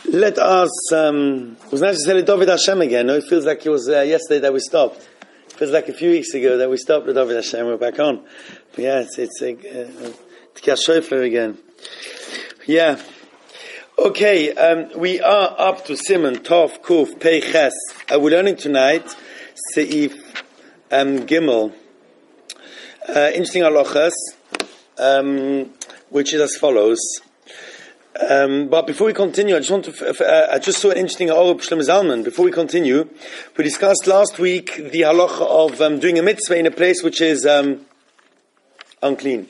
Let us, it was nice to say David Hashem again. No, it feels like it was yesterday that we stopped. It feels like a few weeks ago that we stopped with David Hashem. We're back on. But yeah, it's Tkiyas Shofar again. Yeah. Okay, we are up to Simon, Tov, Kuf, Pei, Ches. We're learning tonight Seif Gimel. Interesting halachas, which is as follows. But before we continue, I just want to. I just saw an interesting Orah Shlomo Zalman. Before we continue, we discussed last week the halacha of doing a mitzvah in a place which is unclean.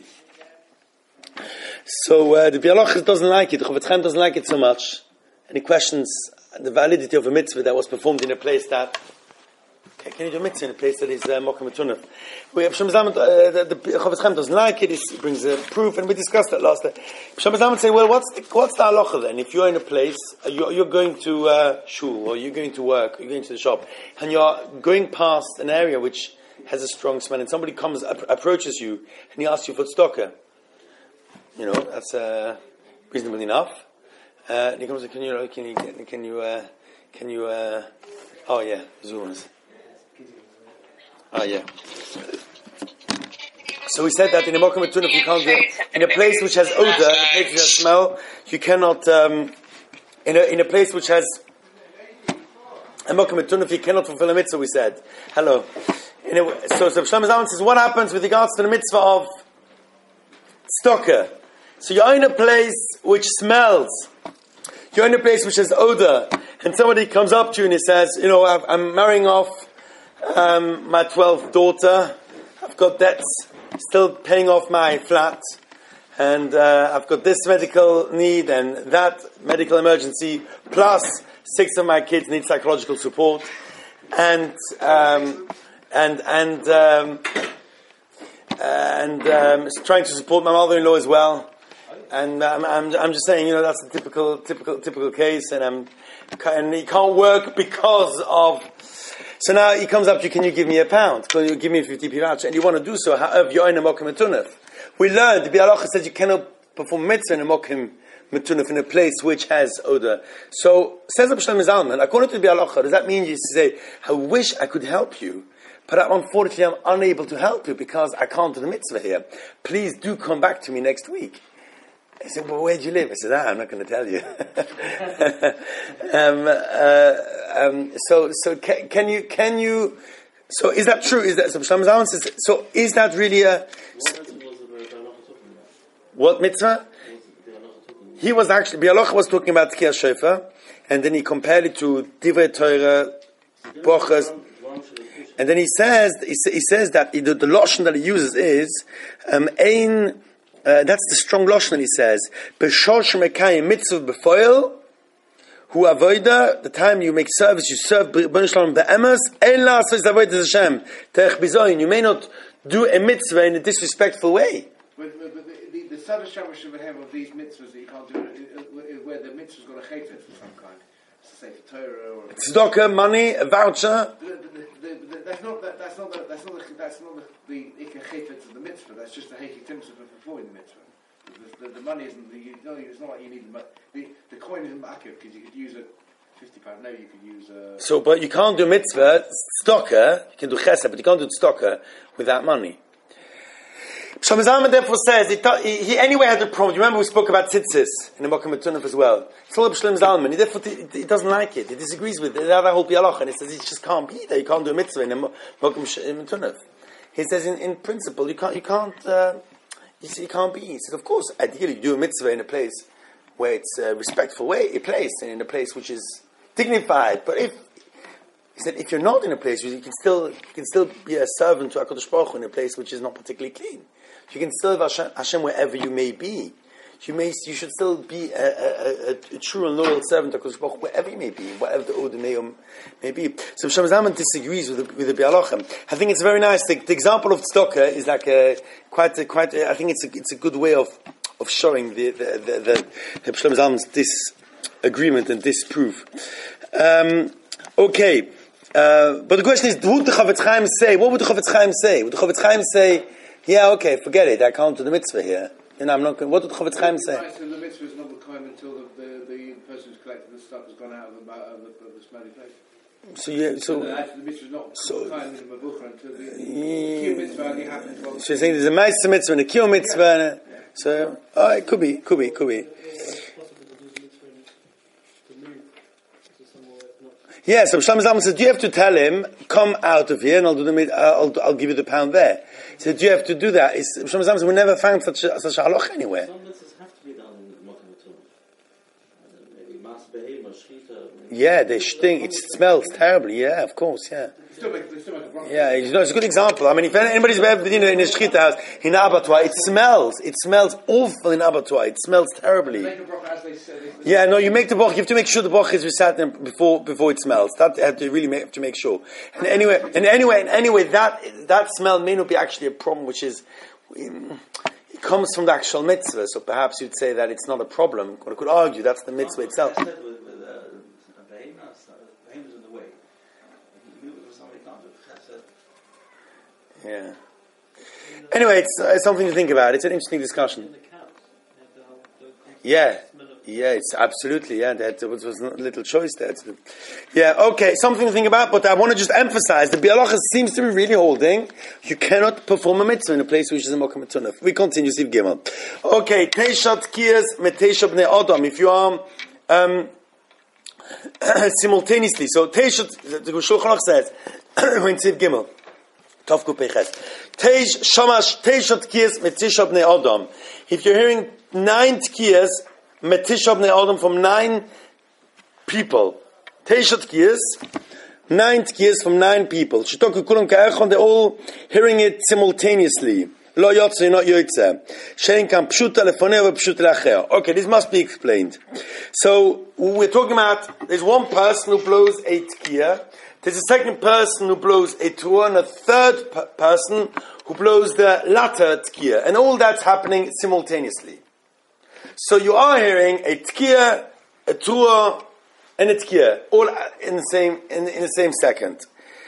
So the Bialach doesn't like it. The Chofetz Chaim doesn't like it so much, and he questions the validity of a mitzvah that was performed in a place that. Can you do a mitzvah in a place that is Mokum Metunaf? We have Shlomo Zalman. The Chofetz Chaim doesn't like it. He brings a proof, and we discussed that last time. Shlomo Zalman say, well, what's the halacha then? If you're in a place, you're going to shul, or you're going to work, or you're going to the shop, and you're going past an area which has a strong smell, and somebody comes, approaches you, and he asks you for tzedakah. You know, that's reasonable enough. And he comes, can you? Oh yeah, Zoomas. Oh yeah. So we said that in a Mokum Metunaf you can't do it. In a place which has odor, in a place which has smell, you cannot. In a place which has a Mokum Metunaf, you cannot fulfill a mitzvah. We said. Hello. So Shlomo Zalman says, what happens with regards to the mitzvah of tzedakah? So you're in a place which smells. You're in a place which has odor, and somebody comes up to you and he says, you know, I'm marrying off my 12th daughter. I've got debts, still paying off my flat, and I've got this medical need and that medical emergency, plus 6 of my kids need psychological support, and trying to support my mother-in-law as well. And I'm just saying, you know, that's a typical case, and he can't work because of. So now he comes up to you, can you give me £1? Can you give me a 50p voucher? And you want to do so, however, you're in a Mokum Metunaf. We learned, the Bialacha says you cannot perform mitzvah in a Mokum Metunaf, in a place which has odor. So, says Shlomo Zalman, according to the Bialacha, does that mean you say, I wish I could help you, but unfortunately I'm unable to help you because I can't do the mitzvah here. Please do come back to me next week. I said, well, where do you live? I said, I'm not going to tell you. So can you, so is that true? Is that, so Shlomo Zalman says, so is that really what mitzvah? He was actually, Bialoch was talking about Tkiyas Shofar, and then he compared it to Divrei Torah, Brochas, and then he says that the loshon that he uses is, that's the strong loshon that he says. B'shor shemekayim mitzvah b'foil hu avoda. The time you make service, you serve b'nei shalom be'emes. Ein la'asos avodas Hashem terech bizoyin. You may not do a mitzvah in a disrespectful way. But the Sada Shamash would have of these mitzvahs that you can't do where the mitzvah's got a chayfet of some kind. Say for Torah or tzedakah, money, a voucher. That's not the ikar chayfet of the mitzvah. That's just the heikik timtzah for fulfilling the mitzvah. The money isn't it's not like you need the money. The coin isn't akif because you could use £50 now. You could use So, but you can't do mitzvah tzedakah. You can do chesed, but you can't do tzedakah without money. Shlomo Zalman therefore says he anyway had a problem. You remember we spoke about tzitzis in the Mokum Metunaf as well. It's all Shlomo Zalman. He doesn't like it. He disagrees with the other whole Bialach, and he says it just can't be there. You can't do a mitzvah in the Mokum Metunaf. He says in principle you can't. It can't be. He says of course ideally you do a mitzvah in a place where it's a respectful place, and in a place which is dignified. But if you're not in a place, you can still be a servant to HaKadosh Baruch Hu in a place which is not particularly clean. You can still serve Hashem wherever you may be. You should still be a true and loyal servant to HaKadosh Baruch Hu wherever you may be, whatever the order may be. So Shlomo Zalman disagrees with the Bialachim. I think it's very nice. The example of tzedakah is like quite. I think it's a good way of showing the Shlomo Zalman's disagreement and disproof. Okay. But the question is, what would the Chofetz Chaim say? Would the Chofetz Chaim say, yeah, okay, forget it, I can't do the mitzvah here. I'm not going. What would the Chofetz Chaim say? The mitzvah is not the until the person who's collected the stuff has gone out of the smelly place. So Actually, the mitzvah is not kind of a bucher until the kiyum mitzvah only happens. So you're saying there's a ma'aser mitzvah and a kiyum mitzvah. So it could be. Yeah, so Shlomo Zalman says, do you have to tell him, come out of here and I'll give you the pound there? He said, do you have to do that? Shlomo Zalman says, we never found such a halach anywhere. Some mitzvahs have to be done in Mokum Tumah. Maybe mas behema, shchita. Yeah, they stink. It smells terribly. Yeah, of course. Yeah. Yeah, it's a good example. I mean, if anybody's ever been in a shchita house in abattoir, it smells awful in abattoir. It smells terribly. Yeah, no, you make the boch. You have to make sure the boch is recited before it smells. That you have to really have to make sure. And anyway, that smell may not be actually a problem, which is it comes from the actual mitzvah. So perhaps you'd say that it's not a problem. One could argue that's the mitzvah itself. Yeah. Anyway, it's something to think about. It's an interesting discussion. Yeah, it's absolutely, there was a little choice there. Yeah, okay, something to think about, but I want to just emphasize, the Bialacha seems to be really holding, you cannot perform a mitzvah in a place which is a Mokum Tunaf. We continue, Siv Gimel. Okay, Teishat Kiyas met Teisha Bnei Adam, if you are simultaneously, so Teishat, the Shulchan Aruch says, in Siv Gimel, Tavku Peches. Teishat Tkiyas met Tisha Bnei Adam. If you're hearing 9 Tkiyas met Tisha Bnei Adam from 9 people, Teishat Tkiyas, 9 Tkiyas from 9 people. Shitoku Kulam Ka'echon, they're all hearing it simultaneously. Lo yotze, not yotze. Shein kam pshuta lefoneh ve pshuta leacheh. Okay, this must be explained. So, we're talking about, there's one person who blows a Tkiyah, there's a second person who blows a tuah, and a third person who blows the latter tkiyah. And all that's happening simultaneously. So you are hearing a tkiyah, a tuah, and a tkiyah, all in the same second.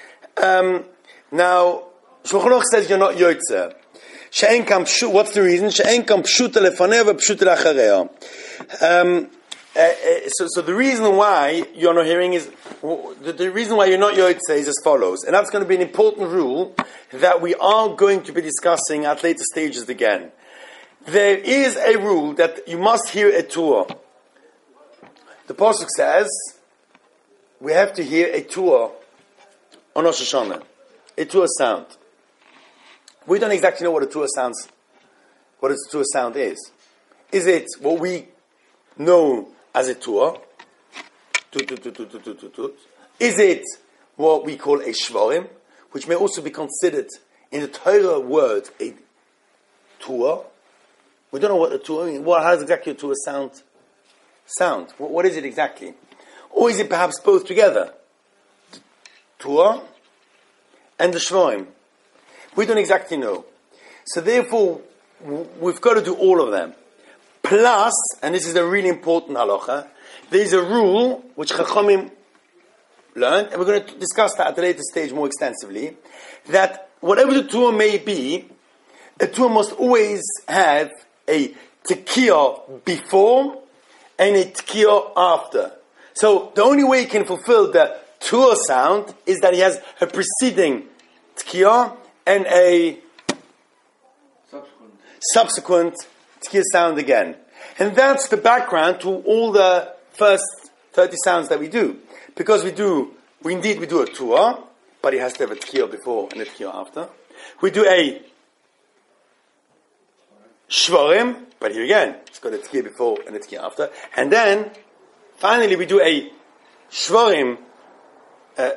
Now, Shulchan Aruch says you're not yotze. What's the reason? She'en kam pshuta lefaneh ve pshuta le'achareha. So the reason why you're not hearing is, the reason why you're not yotze is as follows, and that's going to be an important rule that we are going to be discussing at later stages again. There is a rule that you must hear a tuah. The pasuk says we have to hear a tuah on Rosh Hashanah, a tuah sound. We don't exactly know what a tuah sound is. Is it what we know as a tuah? Is it what we call a shvarim, which may also be considered in the Torah word a tuah? We don't know what a tuah means. How does exactly a tuah sound? What is it exactly? Or is it perhaps both together? The tuah and the shvarim. We don't exactly know. So therefore, we've got to do all of them. Plus, and this is a really important halacha, there is a rule which Chachamim learned, and we're going to discuss that at a later stage more extensively, that whatever the tuah may be, a tuah must always have a tekiyah before and a tekiyah after. So the only way you can fulfill the tuah sound is that he has a preceding tekiyah and a subsequent tkiyah sound again. And that's the background to all the first 30 sounds that we do. Because we do a tuah, but it has to have a tkiyah before and a tkiyah after. We do a shvarim, but here again, it's got a tkiyah before and a tkiyah after. And then, finally, we do a shvarim, a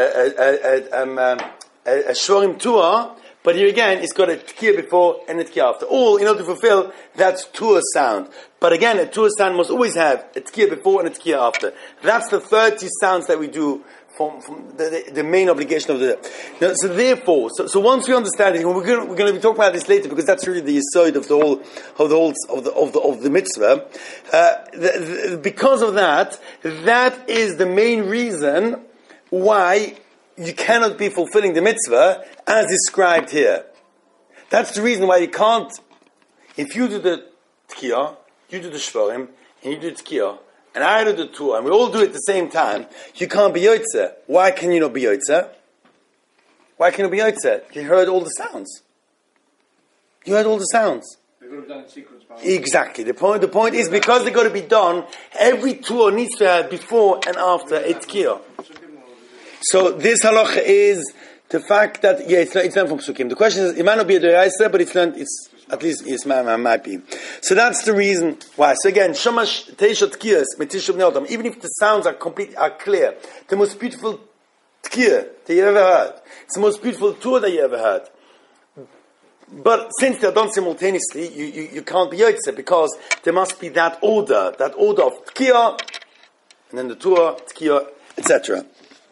shvarim tuah, but here again, it's got a tkiyah before and a tkiyah after. All in order to fulfill that tuah sound. But again, a tuah sound must always have a tkiyah before and a tkiyah after. That's the 30 sounds that we do from the main obligation of the day. Now, so therefore, so once we understand it, we're going to be talking about this later because that's really the yesod of the mitzvah. Because of that is the main reason why you cannot be fulfilling the mitzvah as described here. That's the reason why you can't. If you do the tkiyah, you do the shvarim, and you do the tkiyah, and I do the Tuah, and we all do it at the same time, you can't be Yotze. Why can you not be Yotze? Why can you be Yotze? You heard all the sounds. You heard all the sounds. They've got to be done in sequence. Exactly. The point is, because they've got to be done, every Tuah needs to have before and after a Tkiyah. So this halacha is the fact that, it's learned from Psukim. The question is, it might not be a Deraisa, but it's learned, at least, it might be. So that's the reason why. So again, Shamash Teisha Tkiyas, Metishub Neotam, even if the sounds are clear, the most beautiful Tkiyah that you ever heard, it's the most beautiful Tuah that you ever heard. But since they're done simultaneously, you can't be Yotze, because there must be that order of Tkiyah, and then the Tuah, Tkiyah, etc.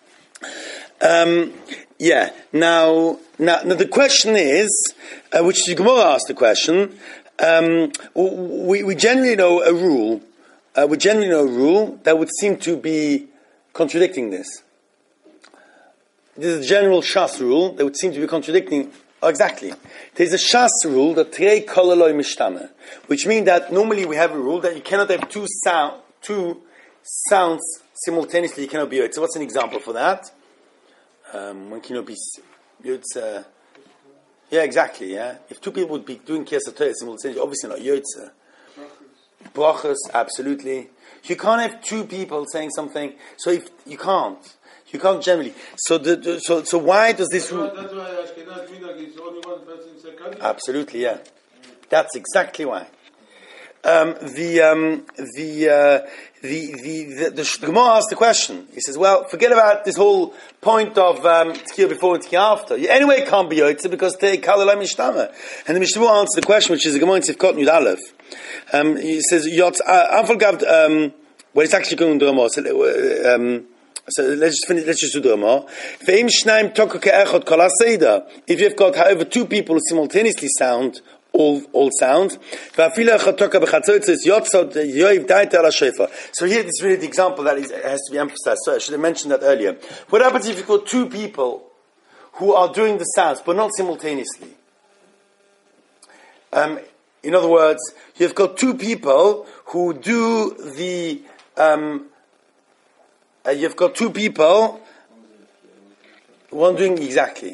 Now the question is, which the Gemara asked the question, we generally know a rule, that would seem to be contradicting this. This is a general Shas rule that would seem to be contradicting. Oh, exactly. There's a Shas rule that Trei Kolaloi Mishtame, which means that normally we have a rule that you cannot have two sounds simultaneously. You cannot be Yotze. So what's an example for that? When can you be Yotze? Yeah, exactly. Yeah, if two people would be doing Kriyas HaTorah simultaneously, obviously not Yotze. Brachos, absolutely. You can't have two people saying something. So if you can't generally. So why does this rule? That's why Ashkenaz Minhag is only one person in second. Absolutely, yeah. That's exactly why. The Gemara asked the question. He says, well, forget about this whole point of Tkiyah before and Tkiyah after. You anyway can't be Yotze because they Kalalai Mishtama. And the Mishnah answers the question, which is the Gemara in Sivkot Yud Aleph. He says, well, it's actually going to the Gemara. So let's just do the Gemara. If you've got, however, two people who simultaneously sound all sounds, so here it's really the example that has to be emphasized. So I should have mentioned that earlier. What happens if you've got two people who are doing the sounds but not simultaneously? In other words, you've got two people who do the you've got two people, one doing exactly.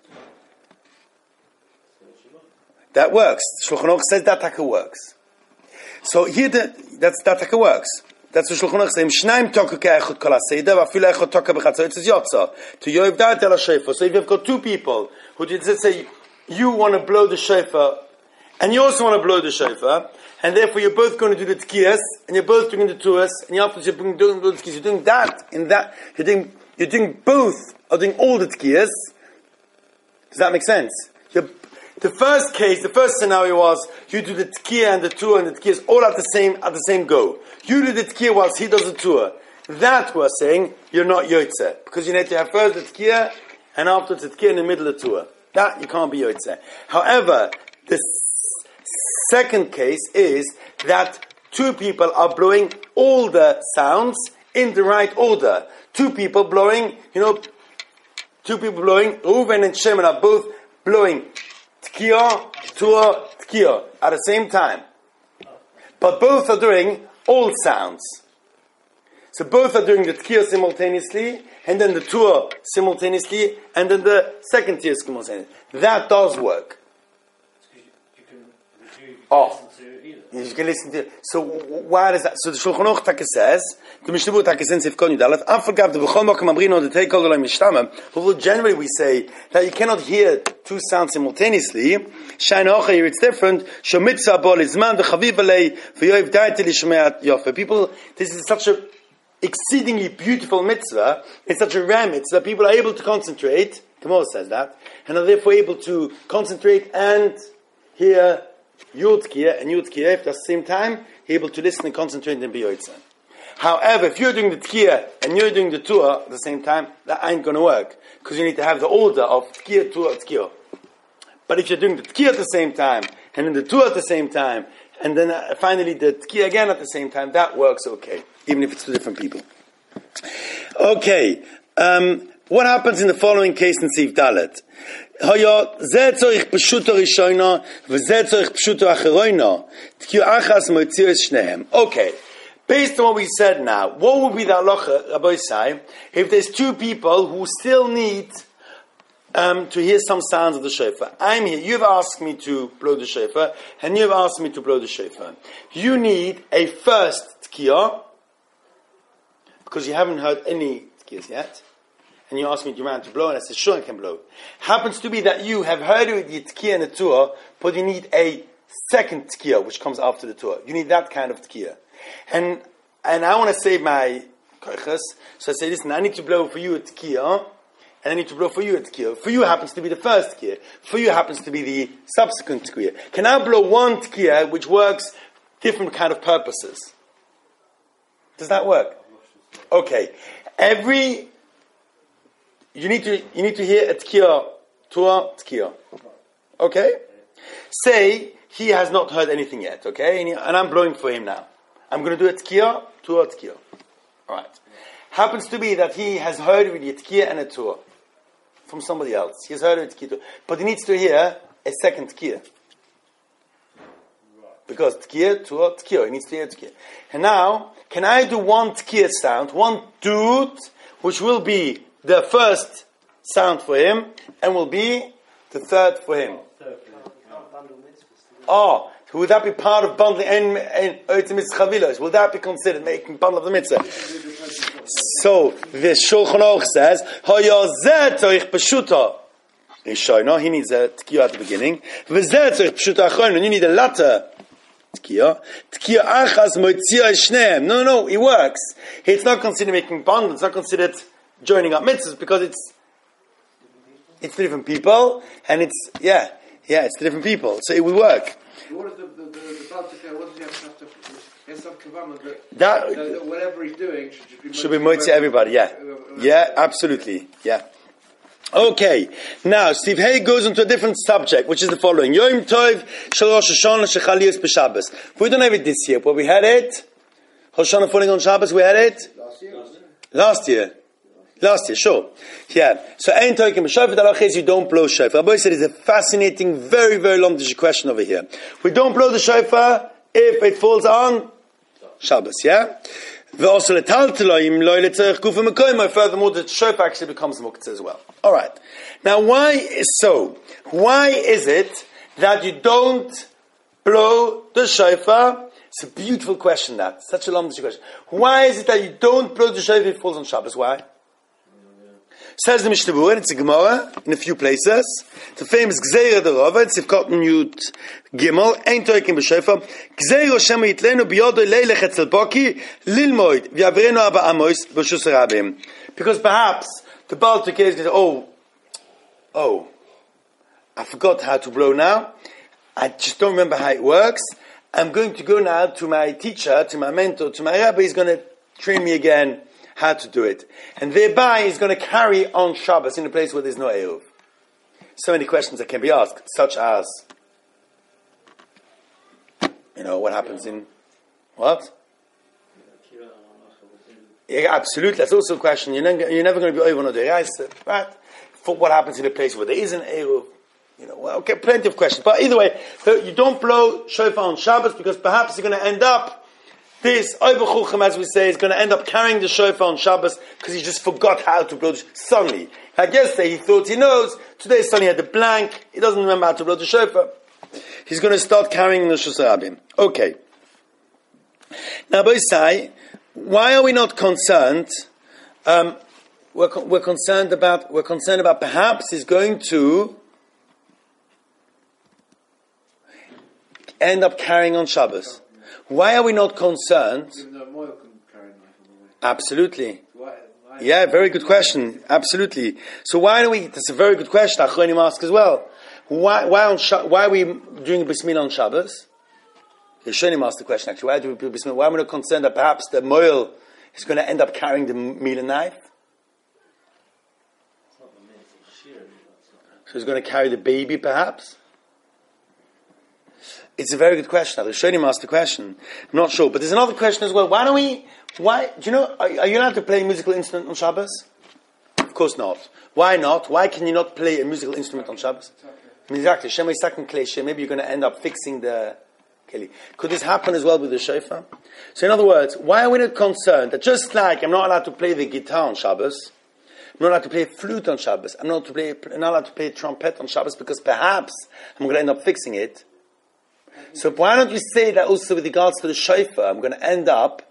That works. Shulchan Aruch says that taka works. So here that taka works. That's what Shulchan Aruch says. Shnaim toka ke'echot kol ha'seder, v'afilu echot toka b'chatzos yotza. To yoiv da'at el ha'shofar. So if you've got two people who did say, you want to blow the shofar, and you also want to blow the shofar, and therefore you're both going to do the tkiyas, and you're both doing the tuas, and you're doing the tkiyas. You're doing that, in that, you're doing both, or doing all the tkiyas. Does that make sense? The first case, the first scenario was, you do the tkiyah and the tuah and the tkiyas all at the same go. You do the tkiyah whilst he does the tuah. That we're saying, you're not yotze. Because you need to have first the tkiyah, and afterwards the tkiyah in the middle of the tuah. That you can't be yotze. However, the second case is that two people are blowing all the sounds in the right order. Two people blowing, Reuven and Shimon are both blowing Tkiyah, Tuah, Tkiyah at the same time. But both are doing all sounds. So both are doing the Tkiyah simultaneously, and then the Tuah simultaneously, and then the second Tkiyah simultaneously. That does work. You can listen to it. So why does that? So the Shulchan Aruch Taka says, the Mishnah Berurah Taka says, although generally we say that you cannot hear two sounds simultaneously, here it's different. People, this is such a exceedingly beautiful mitzvah, it's such a rare mitzvah, people are able to concentrate, Gemara says that, and are therefore able to concentrate and hear Yud Tkiyah and Yud Tkiyah at the same time, able to listen and concentrate and be Yotze. However, if you're doing the Tkiyah and you're doing the Tuah at the same time, that ain't going to work, because you need to have the order of Tkiyah, Tuah, Tkiyah. But if you're doing the Tkiyah at the same time, and then the Tuah at the same time, and then finally the Tkiyah again at the same time, that works okay, even if it's two different people. Okay, what happens in the following case in Sif Dalet? Okay. Based on what we said now, what would be the halacha, Rabbi Sai, if there's two people who still need to hear some sounds of the shofar? I'm here. You've asked me to blow the shofar, and you've asked me to blow the shofar. You need a first tkiyah, because you haven't heard any tkiyahs yet. And you ask me, do you mind to blow? And I said, sure, I can blow. Happens to be that you have heard it with the tkiyah and the tuah, but you need a second tkiyah, which comes after the tuah. You need that kind of tkiyah. And I want to save my koiches, so I say, listen, I need to blow for you a tkiyah, and I need to blow for you a tkiyah. For you happens to be the first tkiyah. For you happens to be the subsequent tkiyah. Can I blow one tkiyah which works different kind of purposes? Does that work? Okay. You need to hear a tkiyah, tuah, tkiyah. Okay? Say he has not heard anything yet, okay? And I'm blowing for him now. I'm going to do a tkiyah, tuah, tkiyah. Alright. Happens to be that he has heard already a tkiyah and a tuah from somebody else. He has heard of a tkiyah, but he needs to hear a second tkiyah. Because tkiyah, tuah, tkiyah. He needs to hear tkiyah. And now, can I do one tkiyah sound, one doot, which will be the first sound for him, and will be the third for him? Oh, would that be part of bundling and chavilos? Will that be considered making bundle of the mitzvah? So the Shulchan Aruch says, "Hayazeh tzorich peshuta." He needs a tkiyah at the beginning. V'zeh tzorich peshuta achron, and you need a latter tkiyah. Tkiyah achas motzia shneim. No, it works. It's not considered making bundle. It's not considered joining up mitzvahs because it's different people, and it's different people. So it will work. What is the Baltic? What does he have to? There's some kavanah that whatever he's doing should be moitzi everybody. Yeah, absolutely. Yeah. Okay. Now Steve Hay goes into a different subject, which is the following: Yom Tov Shel Rosh Hashanah Shechaliyos b'Shabbos. We don't have it this year, but we had it. Rosh Hashanah falling on Shabbos. We had it last year. Last year, sure. Yeah. So, ein toikim b'shofar, the halacha is you don't blow shofar. Rabbi said it's a fascinating, very, very long question over here. We don't blow the shofar if it falls on Shabbos, yeah? Furthermore, the shofar actually becomes muktzah as well. Alright. Now, why is it that you don't blow the shofar? It's a beautiful question, that. Such a long question. Why is it that you don't blow the shofar if it falls on Shabbos? Why? Says the Mishnah Berurah, and it's a Gemara in a few places. The famous Gzeira de Rava, it's Sivkot Yud Gimel, Ein Toikim b'Shofar, Gzeira Shema Yitlenu B'yodo Leilech Etzel Boki, Lilmoid, V'yavrenu Abba Amos, B'shus Rabim. Because perhaps the Baal Tekeh is going to, I forgot how to blow now. I just don't remember how it works. I'm going to go now to my teacher, to my mentor, to my rabbi. He's going to train me again how to do it. And thereby he's going to carry on Shabbos in a place where there's no Eruv. So many questions that can be asked, such as, what happens in, what? Yeah, absolutely, that's also a question. You're never going to be over on the right? For what happens in a place where there is an Eruv? Okay, plenty of questions. But either way, you don't blow shofar on Shabbos because perhaps you're going to end up, this Oivachuchem, as we say, is going to end up carrying the shofar on Shabbos because he just forgot how to blow the shofar. Suddenly. Like yesterday, he thought he knows. Today, suddenly he had the blank. He doesn't remember how to blow the shofar. He's going to start carrying the Shus Rabim. Okay. Now, Boisai, why are we not concerned? We're concerned about perhaps he's going to end up carrying on Shabbos. Why are we not concerned? Absolutely. Yeah, very good question. Absolutely. So why don't we? That's a very good question. Achronim ask as well. Why are we doing Bris Milah on Shabbos? Rishonim asked the question actually. Why do we do Bris Milah? Why are we not concerned that perhaps the moil is going to end up carrying the Milah knife? So he's going to carry the baby, perhaps. It's a very good question. The Rishonim asked the question. I'm not sure, but there's another question as well. Why do you know, are you allowed to play a musical instrument on Shabbos? Of course not. Why not? Why can you not play a musical instrument on Shabbos? Exactly. Maybe you're going to end up fixing the Could this happen as well with the shofar? So in other words, why are we not concerned that just like I'm not allowed to play the guitar on Shabbos, I'm not allowed to play flute on Shabbos, I'm not allowed to play trumpet on Shabbos because perhaps I'm going to end up fixing it. So why don't you say that also with regards to the shofar, I'm going to end up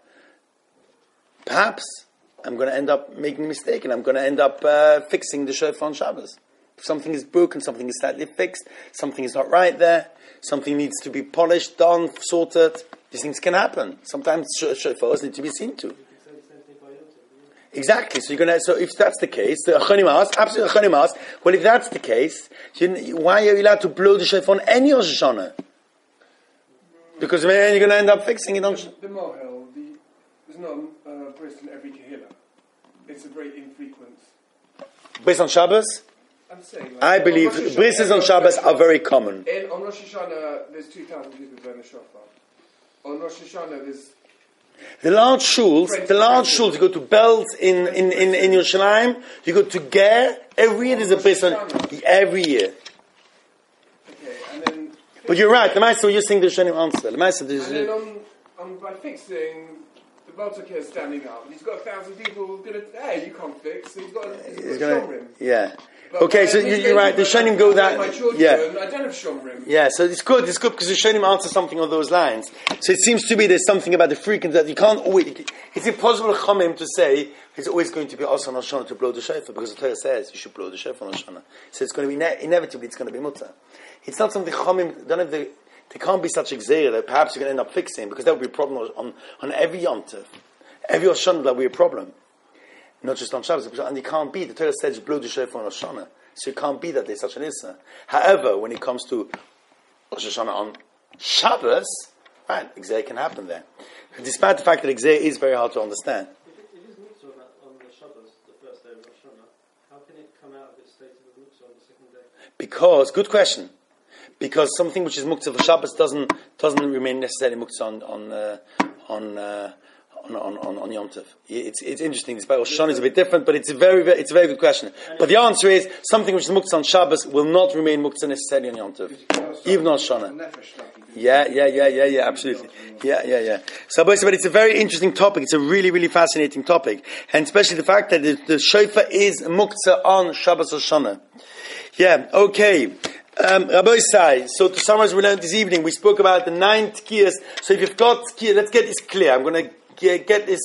making a mistake and I'm going to end up fixing the shofar on Shabbos. If something is broken, something is slightly fixed, something is not right there, something needs to be polished, done, sorted. These things can happen. Sometimes shofars need to be seen to. Exactly. So if that's the case, the Achonim asked, absolutely Achonim asked, well, if that's the case, why are you allowed to blow the shofar on any Rosh Hashanah? Because then you're going to end up fixing it on... The Mohel, there's not a bris in every Kehillah. It's a very infrequent... Bris on Shabbos? I'm saying... I believe brises on Shabbos are very common. On Rosh Hashanah, there's 2,000 people blowing the shofar. On Rosh Hashanah, there's... The large shuls, you go to Belz in Yerushalayim, you go to Ger, every year there's a bris on... Every year. Okay, and then... But you're right, the Maisa, you're saying the Rishonim answer. The Maisa, and then by fixing, the Baltic is standing up, and he's got 1,000 people going to, hey, you can't fix, so he's got a shomrim. Yeah. But okay, so you're right, the Rishonim go that, my children, yeah. I don't have shomrim. Yeah, so it's good because the Rishonim answer something on those lines. So it seems to me there's something about the frequency that you can't always, it's impossible for Chomim to say it's always going to be also on Rosh Hashanah to blow the shofar, because the Torah says you should blow the shofar on Rosh Hashanah. So it's going to be, inevitably it's going to be mutter. It's not something Chomim don't have there can't be such a gzeira that perhaps you're going to end up fixing, because that would be a problem on every yontif. Every Rosh Hashanah that would be a problem. Not just on Shabbos, and you can't be. The Torah says blow the shofar on Rosh Hashanah. So you can't be that there's such an issa. However, when it comes to Rosh Hashanah on Shabbos, right, gzeira can happen there. Despite the fact that gzeira is very hard to understand. If it is mitzvah on the Shabbos, the first day of Rosh Hashanah, how can it come out of its state of mitzvah on the second day? Because, good question. Because something which is muktzah for Shabbos doesn't remain necessarily muktzah on Yom Tov. It's interesting. This by Rosh Hashanah is a bit different, but it's a very good question. But the answer is something which is muktzah on Shabbos will not remain muktzah necessarily on Yom Tov, even on Rosh Hashanah. Yeah, absolutely. Yeah. So, but it's a very interesting topic. It's a really, really fascinating topic, and especially the fact that the shofar is muktzah on Shabbos Rosh Hashanah. Yeah. Okay. Rabbi Isai, so to summarize, we learned this evening, we spoke about the 9 tkiyas. So if you've got tkiyah, let's get this clear. I'm going to get this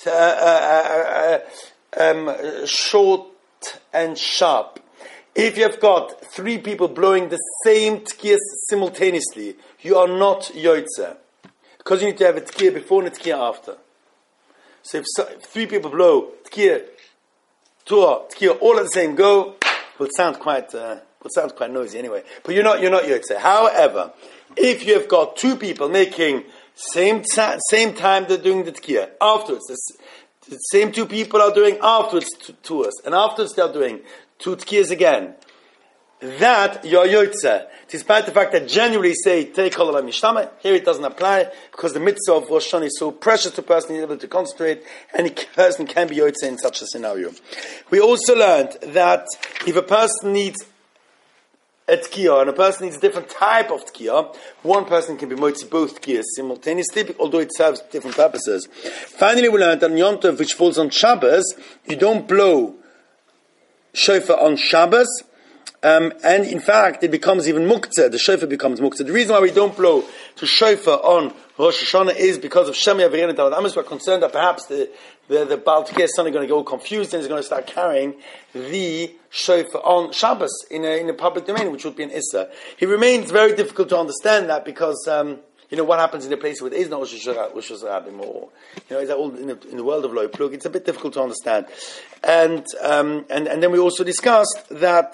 short and sharp. If you've got 3 people blowing the same tkiyas simultaneously, you are not yotze, because you need to have a tkiyah before and a tkiyah after. So if 3 people blow tkiyah, tkiyah all at the same go, will sound quite noisy anyway. But you're not yotze. However, if you have got 2 people making same time they're doing the tkiyah, afterwards the same 2 people are doing afterwards to us, and afterwards they're doing 2 tkiyahs again, that you're yotze. Despite the fact that generally say take kol olam yishtama, here it doesn't apply, because the mitzvah of Rosh Hashanah is so precious to a person, he's able to concentrate. Any person can be yotze in such a scenario. We also learned that if a person needs a tkiyah, and a person needs a different type of tkiyah, one person can be motzi both tkiyahs simultaneously, although it serves different purposes. Finally, we learned that on Yom Tov, which falls on Shabbos, you don't blow shofar on Shabbos, and in fact, it becomes even muktzah. The shofar becomes muktzah. The reason why we don't blow to shofar on Rosh Hashanah is because of Shemi Avirin and Talmud Amos. We're concerned that perhaps the Baal Tekeh is suddenly going to get all confused and is going to start carrying the shofar on Shabbos in a public domain, which would be an Issa. It remains very difficult to understand that because, what happens in a place where there is no Rosh Hashanah, or, is that all in the world of Lo Plug? It's a bit difficult to understand. And then we also discussed that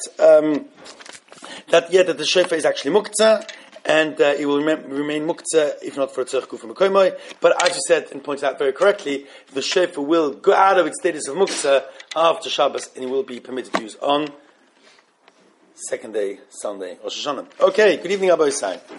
the shofar is actually muktzah, and it will remain muktzah if not for a tzarech kufa mekoymai. But as you said and pointed out very correctly, the shofar will go out of its status of muktzah after Shabbos, and it will be permitted to use on second day, Sunday, Rosh Hashanah. Okay, good evening, Abba Yisai.